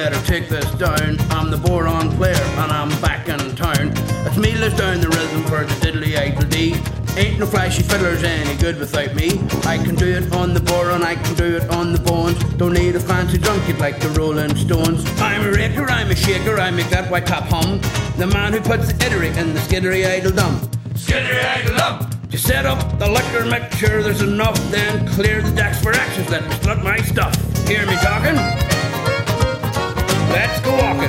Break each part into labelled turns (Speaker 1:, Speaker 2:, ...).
Speaker 1: better take this down. I'm the Boron player and I'm back in town. It's me lives down the rhythm for the diddly idle dee. Ain't no flashy fiddlers any good without me. I can do it on the Boron, I can do it on the bones. Don't need a fancy drum kit like the Rolling Stones. I'm a raker, I'm a shaker, I make that white top hum. The man who puts the ittery in the skiddery idle dum.
Speaker 2: Skiddery idle dum.
Speaker 1: You set up the liquor, make sure there's enough, then clear the decks for actions, let me slut my stuff. Hear me talking? Let's go walking.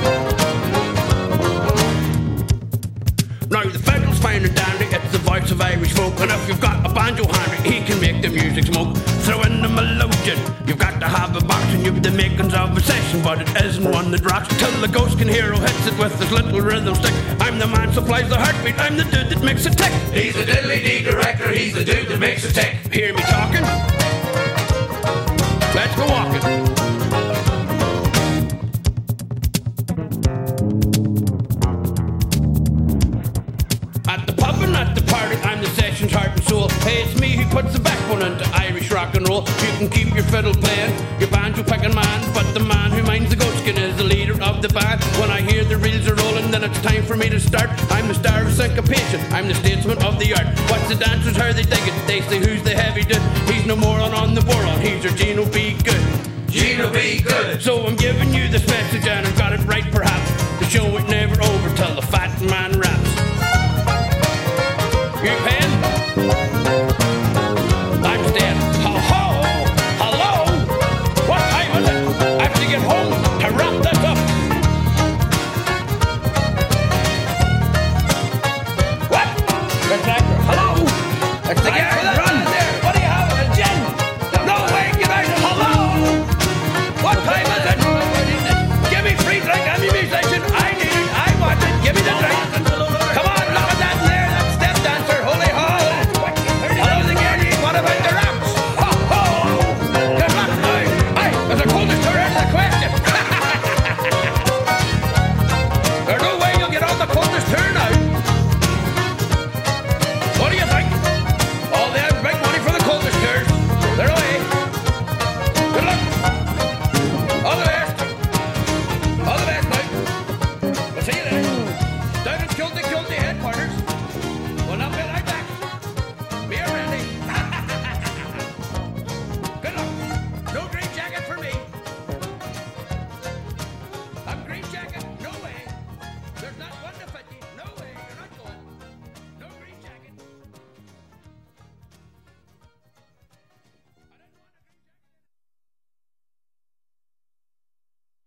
Speaker 1: Now the fiddle's fine and dandy, it's the voice of Irish folk. And if you've got a banjo handy, he can make the music smoke. Throw in the melodeon, you've got to have a box. And you've the makings of a session, but it isn't one that rocks. Till the ghost can hear who hits it with his little rhythm stick. I'm the man supplies the heartbeat, I'm the dude that makes it tick.
Speaker 2: He's the diddly-dee director, he's the dude that makes it tick.
Speaker 1: Hear me talking? Let's go walking. I'm the session's heart and soul. Hey, it's me who puts the backbone into Irish rock and roll. You can keep your fiddle playing, your banjo picking man, but the man who minds the goatskin is the leader of the band. When I hear the reels are rolling, then it's time for me to start. I'm the star of syncopation, I'm the statesman of the art. What's the dancers, how they dig it? They say who's the heavy dude? He's no more on the Boron, he's your Gino B. Good.
Speaker 2: Gino B. Good.
Speaker 1: So I'm giving you this message and I've got it right perhaps.